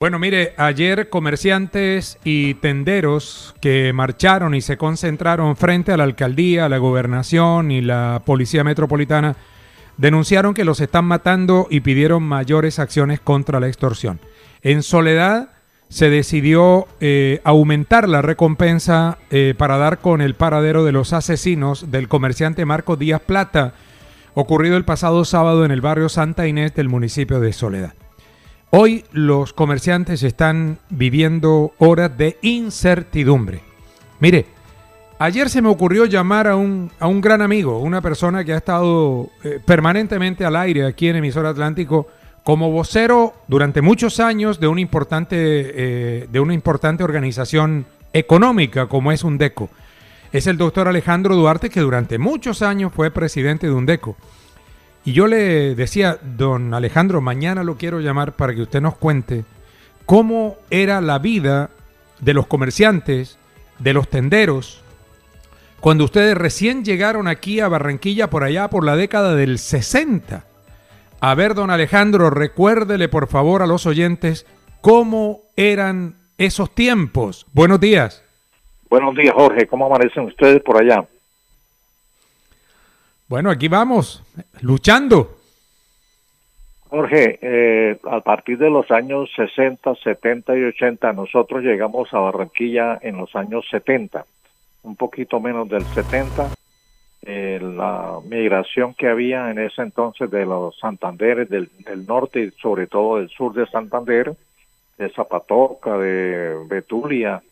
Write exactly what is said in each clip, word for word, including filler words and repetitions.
Bueno, mire, ayer comerciantes y tenderos que marcharon y se concentraron frente a la alcaldía, a la gobernación y la policía metropolitana denunciaron que los están matando y pidieron mayores acciones contra la extorsión. En Soledad se decidió eh, aumentar la recompensa eh, para dar con el paradero de los asesinos del comerciante Marcos Díaz Plata, ocurrido el pasado sábado en el barrio Santa Inés del municipio de Soledad. Hoy los comerciantes están viviendo horas de incertidumbre. Mire, ayer se me ocurrió llamar a un, a un gran amigo, una persona que ha estado eh, permanentemente al aire aquí en Emisora Atlántico como vocero durante muchos años de una importante, eh, de una importante organización económica como es UNDECO. Es el doctor Alejandro Duarte, que durante muchos años fue presidente de UNDECO. Y yo le decía, don Alejandro, mañana lo quiero llamar para que usted nos cuente cómo era la vida de los comerciantes, de los tenderos, cuando ustedes recién llegaron aquí a Barranquilla por allá por la década del sesenta. A ver, don Alejandro, recuérdele por favor a los oyentes cómo eran esos tiempos. Buenos días. Buenos días, Jorge. ¿Cómo amanecen ustedes por allá? Bueno, aquí vamos, luchando. Jorge, eh, a partir de los años sesenta, setenta y ochenta, nosotros llegamos a Barranquilla en los años setenta, un poquito menos del setenta. Eh, la migración que había en ese entonces de los Santanderes del, del norte y sobre todo del sur de Santander, de Zapatoca, de Betulia,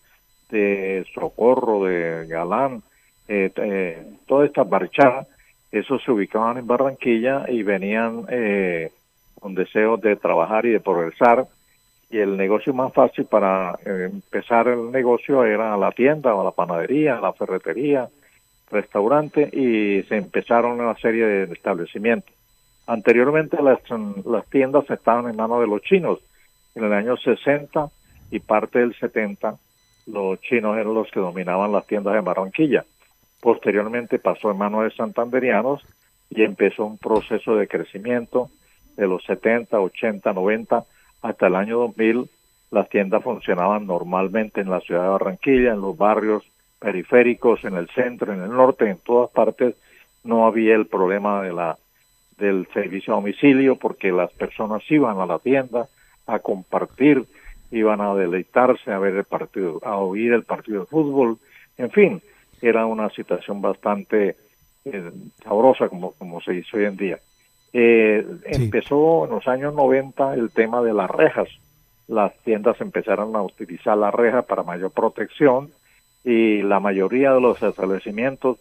de Socorro, de Galán, eh, eh, todas estas barchadas, esos se ubicaban en Barranquilla y venían eh, con deseos de trabajar y de progresar, y el negocio más fácil para eh, empezar el negocio era la tienda o la panadería, la ferretería, restaurante, y se empezaron una serie de establecimientos. Anteriormente las, las tiendas estaban en manos de los chinos. En el año sesenta y parte del setenta los chinos eran los que dominaban las tiendas en Barranquilla. Posteriormente pasó en manos de santanderianos y empezó un proceso de crecimiento de los setenta, ochenta, noventa hasta el año dos mil. Las tiendas funcionaban normalmente en la ciudad de Barranquilla, en los barrios periféricos, en el centro, en el norte, en todas partes. No había el problema de la del servicio a domicilio porque las personas iban a la tienda a compartir, iban a deleitarse, a ver el partido, a oír el partido de fútbol, en fin. Era una situación bastante eh, sabrosa, como, como se dice hoy en día. Eh, sí. Empezó en los años noventa el tema de las rejas. Las tiendas empezaron a utilizar las rejas para mayor protección y la mayoría de los establecimientos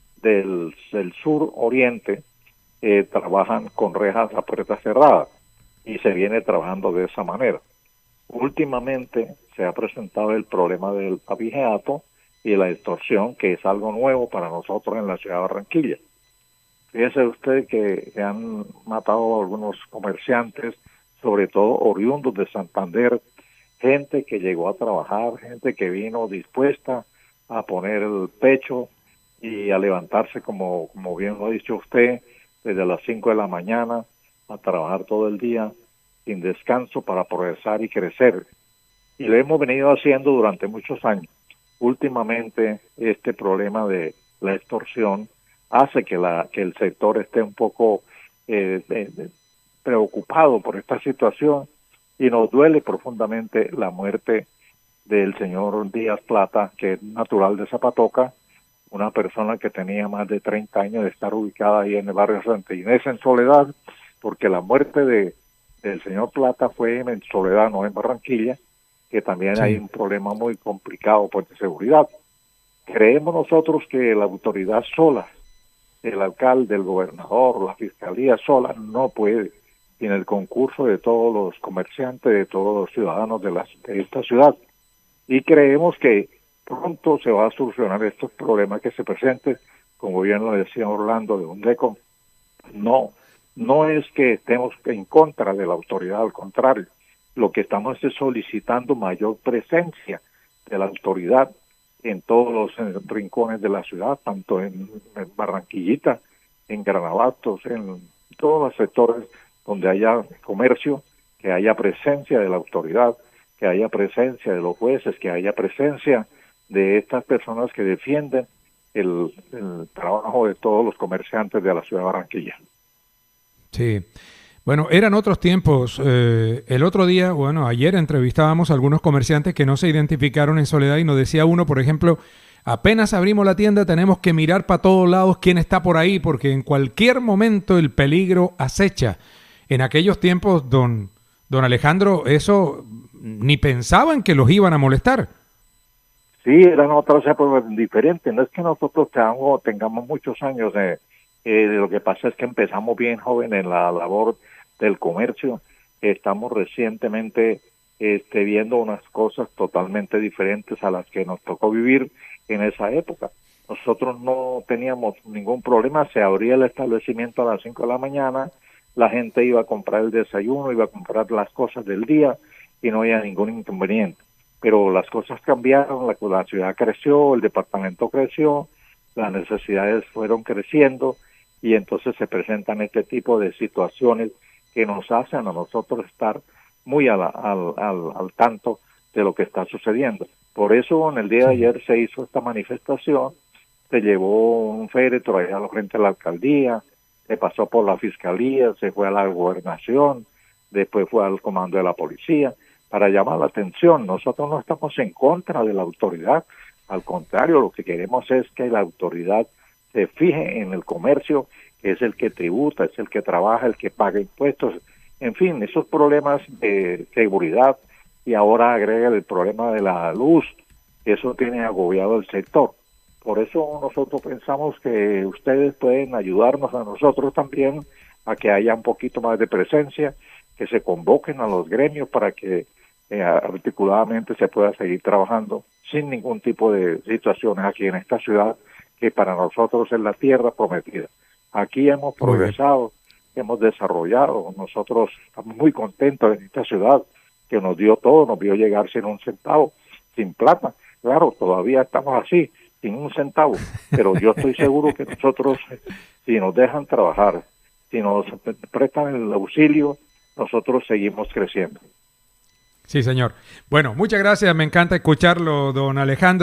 del, del sur oriente eh, trabajan con rejas a puerta cerrada y se viene trabajando de esa manera. Últimamente se ha presentado el problema del abigeato y la extorsión, que es algo nuevo para nosotros en la ciudad de Barranquilla. Fíjese usted que se han matado a algunos comerciantes, sobre todo oriundos de Santander, gente que llegó a trabajar, gente que vino dispuesta a poner el pecho y a levantarse, como, como bien lo ha dicho usted, desde las cinco de la mañana a trabajar todo el día sin descanso para progresar y crecer. Y lo hemos venido haciendo durante muchos años. Últimamente este problema de la extorsión hace que la que el sector esté un poco eh, eh, preocupado por esta situación y nos duele profundamente la muerte del señor Díaz Plata, que es natural de Zapatoca, una persona que tenía más de treinta años de estar ubicada ahí en el barrio Santa Inés en Soledad, porque la muerte de del señor Plata fue en Soledad, no en Barranquilla, que también sí. Hay un problema muy complicado por de seguridad. Creemos nosotros que la autoridad sola, el alcalde, el gobernador, la fiscalía sola, no puede, sin el concurso de todos los comerciantes, de todos los ciudadanos de, la, de esta ciudad. Y creemos que pronto se va a solucionar estos problemas que se presenten, como bien lo decía Orlando de UNDECO. No, no es que estemos en contra de la autoridad, al contrario. Lo que estamos es solicitando mayor presencia de la autoridad en todos los rincones de la ciudad, tanto en, en Barranquillita, en Granabatos, en todos los sectores donde haya comercio, que haya presencia de la autoridad que haya presencia de los jueces, que haya presencia de estas personas que defienden el, el trabajo de todos los comerciantes de la ciudad de Barranquilla. Sí. Bueno, eran otros tiempos. Eh, el otro día, bueno, ayer entrevistábamos a algunos comerciantes que no se identificaron en Soledad y nos decía uno, por ejemplo, apenas abrimos la tienda tenemos que mirar para todos lados quién está por ahí porque en cualquier momento el peligro acecha. En aquellos tiempos, don, don Alejandro, eso ni pensaban que los iban a molestar. Sí, eran otras épocas diferentes. No es que nosotros tengamos, tengamos muchos años. Eh, eh, lo que pasa es que empezamos bien joven en la labor del comercio. Estamos recientemente este, viendo unas cosas totalmente diferentes a las que nos tocó vivir en esa época. Nosotros no teníamos ningún problema. Se abría el establecimiento a las cinco de la mañana. La gente iba a comprar el desayuno, iba a comprar las cosas del día y no había ningún inconveniente. Pero las cosas cambiaron, la, la ciudad creció, el departamento creció, las necesidades fueron creciendo y entonces se presentan este tipo de situaciones que nos hacen a nosotros estar muy al, al, al, al tanto de lo que está sucediendo. Por eso en el día de ayer se hizo esta manifestación, se llevó un féretro allá al frente de la alcaldía, se pasó por la fiscalía, se fue a la gobernación, después fue al comando de la policía, para llamar la atención. Nosotros no estamos en contra de la autoridad, al contrario, lo que queremos es que la autoridad se fije en el comercio, que es el que tributa, es el que trabaja, el que paga impuestos, en fin, esos problemas de seguridad, y ahora agrega el problema de la luz, eso tiene agobiado el sector. Por eso nosotros pensamos que ustedes pueden ayudarnos a nosotros también a que haya un poquito más de presencia, que se convoquen a los gremios para que eh, articuladamente se pueda seguir trabajando sin ningún tipo de situaciones aquí en esta ciudad, que para nosotros es la tierra prometida. Aquí hemos progresado, hemos desarrollado, nosotros estamos muy contentos en esta ciudad, que nos dio todo, nos vio llegar sin un centavo, sin plata. Claro, todavía estamos así, sin un centavo, pero yo estoy seguro que nosotros, si nos dejan trabajar, si nos prestan el auxilio, nosotros seguimos creciendo. Sí, señor. Bueno, muchas gracias, me encanta escucharlo, don Alejandro.